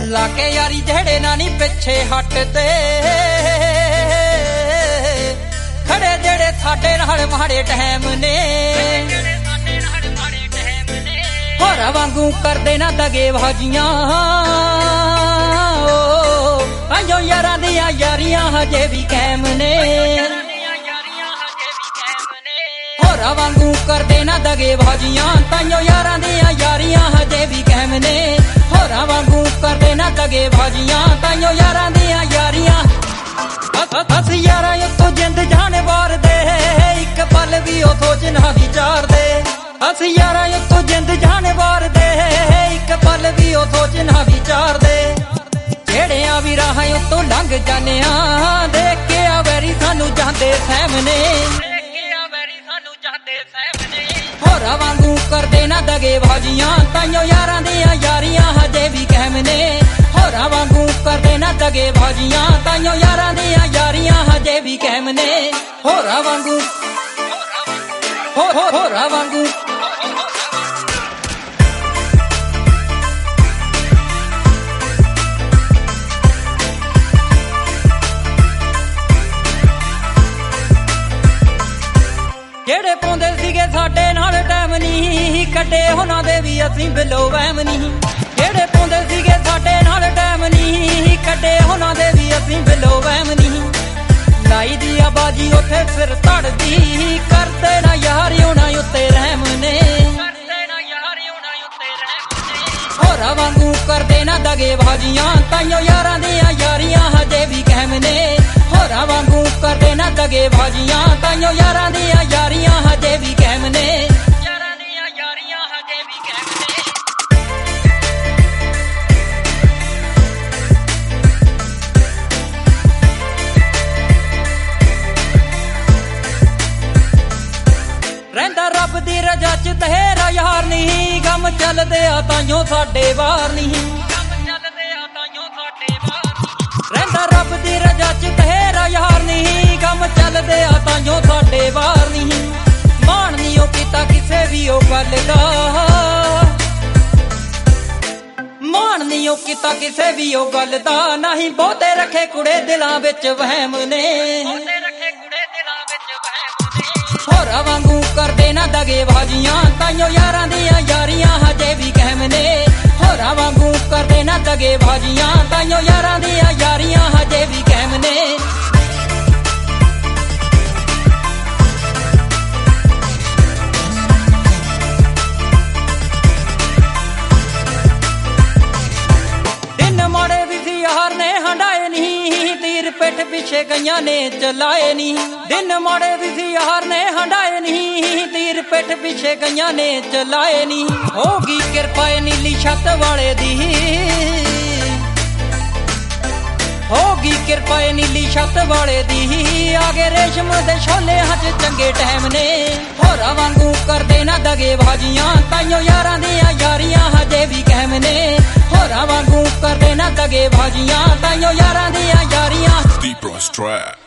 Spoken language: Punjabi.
ਲਾਕੇ ਯਾਰੀ ਜਿਹੜੇ ਨਾ ਨੀ ਪਿੱਛੇ ਹਟਦੇ ਖੜੇ ਜਿਹੜੇ ਸਾਡੇ ਨਾਲ ਮਾੜੇ ਟਾਈਮ ਨੇ ਹੋਰਾਂ ਵਾਂਗੂ ਕਰਦੇ ਨਾ ਦਗੇ ਬਾਜੀਆਂ ਆਇਓ ਯਾਰਾਂ ਦੀਆਂ ਯਾਰੀਆਂ ਹਜੇ ਵੀ ਕਾਇਮ ਨੇ ਹੋਰਾਂ ਵਾਂਗੂ ਕਰਦੇ ਨਾ ਦਗੇ ਬਾਜੀਆਂ ਤਾਈਓ ਯਾਰਾਂ ਦੀਆਂ ਯਾਰੀਆਂ ਹਜੇ ਵੀ ਕਾਇਮ ਨੇ ਹੋਰਾਂ ਵਾਂਗੂ ਕਰਦੇ ਨਾ ਦਗੇ ਬਾਜੀਆਂ ਤਾਈਓ ਯਾਰਾਂ ਦੀਆਂ ਯਾਰੀਆਂ ਅਸੀਂ ਯਾਰਾਂ ਉੱਤੋਂ ਜਿੰਦ ਜਾਣੇ ਵਾਰਦੇ ਇੱਕ ਪਲ ਵੀ ਉਹ ਸੋਚ ਨਾ ਵਿਚਾਰਦੇ ਅਸੀਂ ਯਾਰਾਂ ਉੱਤੋਂ ਜਿੰਦ ਜਾਣੇ ਵਾਰਦੇ ਇੱਕ ਪਲ ਵੀ ਉਹ ਸੋਚ ਨਾ ਵਿਚਾਰਦੇ ਜਿਹੜਿਆਂ ਵੀ ਰਾਹਾਂ ਉੱਤੋਂ ਲੰਘ ਜਾਂਦੇ ਆ ਦੇਖ ਕੇ ਆ ਵੈਰੀ ਸਾਨੂੰ ਜਾਂਦੇ ਸਾਹਮਣੇ ਹੋਰਾਂ ਵਾਂਗੂ ਕਰਦੇ ਨਾ ਦਗੇ ਬਾਜੀਆਂ ਤਾਈਓ ਯਾਰਾਂ ਦੀਆਂ ਯਾਰੀਆਂ ਹਜੇ ਵੀ ਕਾਇਮ ਨੇ ਹੋਰਾਂ ਵਾਂਗੂ ਕਰਦੇ ਨਾ ਦਗੇ ਬਾਜੀਆਂ ਤਾਈਓ ਯਾਰਾਂ ਦੀਆਂ ਯਾਰੀਆਂ ਹਜੇ ਵੀ ਕਾਇਮ ਨੇ ਹੋਰਾਂ ਵਾਂਗੂ ਹੋਰਾਂ ਵਾਂਗੂ ਜਿਹੜੇ ਪਾਉਂਦੇ ਸੀਗੇ ਸਾਡੇ ਨਾਲ ਟਾਈਮ ਨਹੀਂ ਕੱਢੇ ਉਹਨਾਂ ਦੇ ਵੀ ਅਸੀਂ ਬਿਲੋ ਵਹਿਮ ਨਹੀਂ ਜਿਹੜੇ ਪਾਉਂਦੇ ਸੀਗੇ ਸਾਡੇ ਨਾਲ ਟਾਈਮ ਨਹੀਂ ਕੱਢੇ ਉਹਨਾਂ ਦੇ ਵੀ ਅਸੀਂ ਬਿਲੋ ਵਹਿਮ ਨਹੀਂ ਲਾਈ ਦੀ ਆਬਾਜੀ ਉੱਥੇ ਸਿਰ ਧੜਦੀ ਕਰਦੇ ਨਾ ਯਾਰ ਉਹਨਾਂ ਉੱਤੇ ਰਹਿਮ ਨੇ ਹੋਰਾਂ ਵਾਂਗੂ ਕਰਦੇ ਨਾ ਦਗੇ ਬਾਜੀਆਂ ਤਾਈਓ ਯਾਰਾਂ ਦੀਆਂ ਯਾਰੀਆਂ ਹਜੇ ਵੀ ਕਾਇਮ ਨੇ ਹੋਰਾਂ ਵਾਂਗੂ ਕਰਦੇ ਨਾ ਦਗੇ ਬਾਜੀਆਂ ਤਾਈਓ ਯਾਰਾਂ ਦੀਆਂ ਯਾਰੀਆਂ ਹਜੇ ਵੀ ਕਾਇਮ ਨੇ ਯਾਰਾਂ ਦੀਆਂ ਯਾਰੀਆਂ ਹਜੇ ਵੀ ਕਾਇਮ ਨੇ ਰਹਿੰਦਾ ਰੱਬ ਦੀ ਰਜ਼ਾ ਚ ਤੇਰਾ ਯਾਰ ਨਹੀਂ ਗਮ ਚੱਲਦੇ ਆ ਤਾਈਓ ਸਾਡੇ ਵਾਰ ਨਹੀਂ ਰਹਿੰਦਾ ਰੱਬ ਦੀ ਰਜ਼ਾ ਚ ਤੇਰਾ ਯਾਰ ਨਹੀਂ ਗਮ ਚੱਲਦੇ ਆ ਤਾਈਓ ਸਾਡੇ ਵਾਰ ਨਹੀਂ ਮਾਣ ਨੀ ਉਹ ਕੀਤਾ ਕਿਸੇ ਵੀ ਉਹ ਗੱਲ ਦਾ ਮਾਣ ਨੀ ਉਹ ਕੀਤਾ ਕਿਸੇ ਵੀ ਉਹ ਗੱਲ ਦਾ ਨਹੀਂ ਬਹੁਤੇ ਰੱਖੇ ਕੁੜੇ ਦਿਲਾਂ ਵਿੱਚ ਵਹਿਮ ਨੇ ਹੋਰਾਂ ਵਾਂਗੂ ਕਰਦੇ ਨਾ ਦਗੇ ਬਾਜੀਆਂ ਤਾਈਓ ਯਾਰਾਂ ਦੀਆਂ ਯਾਰੀਆਂ ਹਜੇ ਵੀ ਕਾਇਮ ਨੇ ਹੋਰਾਂ ਵਾਂਗੂ ਕਰਦੇ ਨਾ ਦਗੇ ਬਾਜੀਆਂ ਤਾਈਓ ਯਾਰਾਂ ਦੀਆਂ ਯਾਰੀਆਂ ਹਜੇ ਵੀ ਕਾਇਮ ਨੇ ਦਿਨ ਮਾੜੇ ਵੀ ਸੀ ਯਾਰ ਨੇ ਹੰਡਾਏ ਨਹੀਂ ਤੀਰ ਪਿੱਠ ਪਿੱਛੇ ਗਈਆਂ ਨੇ ਚਲਾਏ ਨਹੀਂ ਦਿਨ ਮਾੜੇ ਵੀ ਸੀ ਯਾਰ ਨੇ ਹੰਡਾਏ ਨਹੀਂ ਤੀਰ ਪਿੱਠ ਪਿੱਛੇ ਗਈਆਂ ਨੇ ਚਲਾਏ ਨਹੀਂ ਹੋ ਗਈ ਕਿਰਪਾ ਨੀਲੀ ਛੱਤ ਵਾਲੇ ਦੀ ਹੋ ਗਈ ਕਿਰਪਾ ਨੀਲੀ ਛੱਤ ਵਾਲੇ ਦੀ ਆਗੇ ਰੇਸ਼ਮ ਦੇ ਛੋਲਿਆਂ ਚ ਚੰਗੇ ਟਾਈਮ ਨੇ ਹੋਰਾਂ ਵਾਂਗੂ ਕਰਦੇ ਨਾ ਦਗੇ ਬਾਜੀਆਂ ਤਾਈਓ ਯਾਰਾਂ ਦੀਆਂ ਯਾਰੀਆਂ ਹਜੇ ਵੀ ਕਾਇਮ ਨੇ ਹੋਰਾਂ ਵਾਂਗੂ ਕਰਦੇ ਨਾ ਦਗੇ ਬਾਜੀਆਂ ਤਾਈਓ ਯਾਰਾਂ ਦੀਆਂ ਯਾਰੀਆਂ